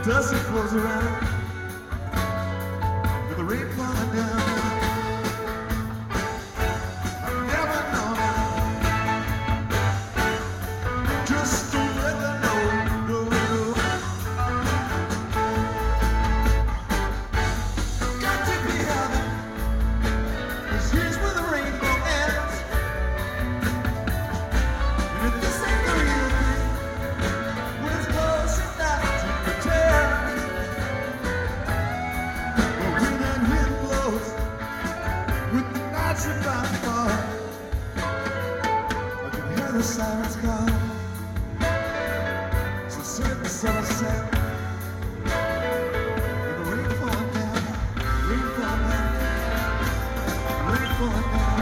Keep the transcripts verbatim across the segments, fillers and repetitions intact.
dust that flows around, with the rain falling down. I never know now. Just don't let them know, no, no. Got to be heaven, 'cause here's where the rainbow ends. And if this ain't the real thing, when it's close enough to pretend. But when that wind blows, with the nights about to fall, I can hear the sirens call. So set the sunset, and the rain falling down, rain falling down, rain falling down.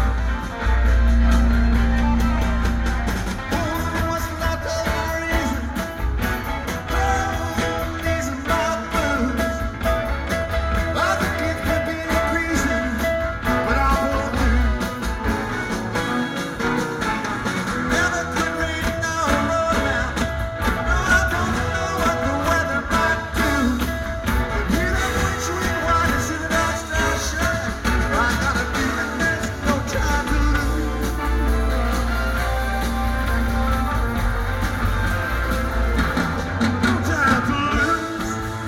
Oh, what's left of my reason? Oh, these are my blues. I think it could be increasing, but I won't lose. Never could rain down the road now. No, I don't know what the weather might do. But hear that windshield whine and see the night star shine. I got a feeling there's no time to lose. No time to lose.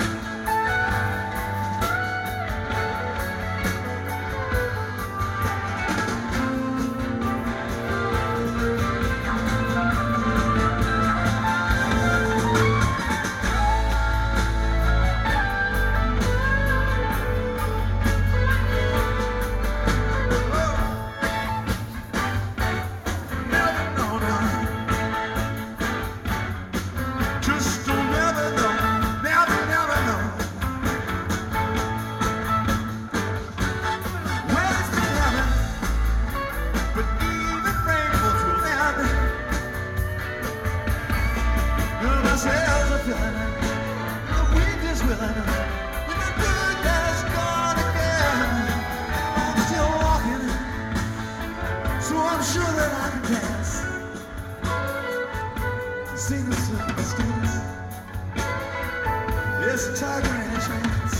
Never know now. Just don't never know. Never, never know. Well, it's been heaven, but even rainbows will end. And my sails are filling, the wind is willing, and the good has gone again. I'm still walking, so I'm sure that I can dance. Sing the circumstance. Yes, a tiger in a trance.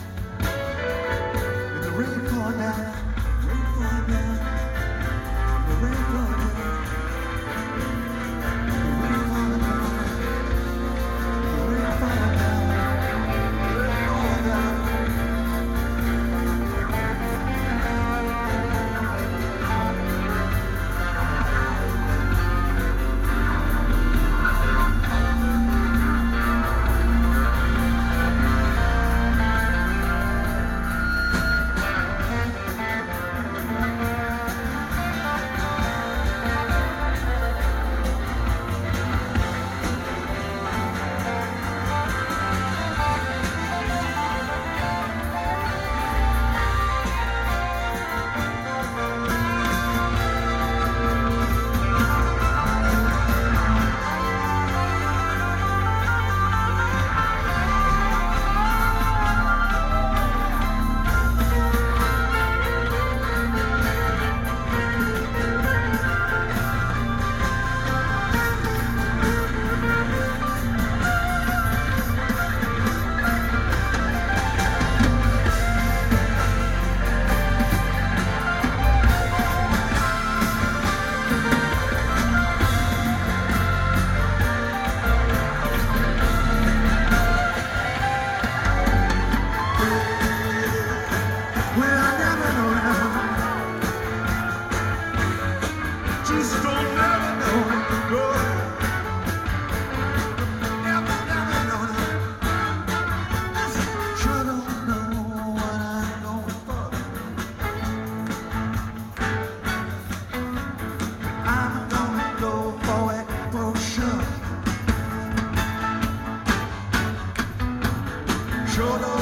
With the rain falling down, rain falling down, the rain falling down, the rain falling down, the rain falling down, the rain falling down. Well, I never know now. Just don't never know. No. Never, never know now. Sure don't know what I'm going for. I'm gonna go for it for sure. Sure don't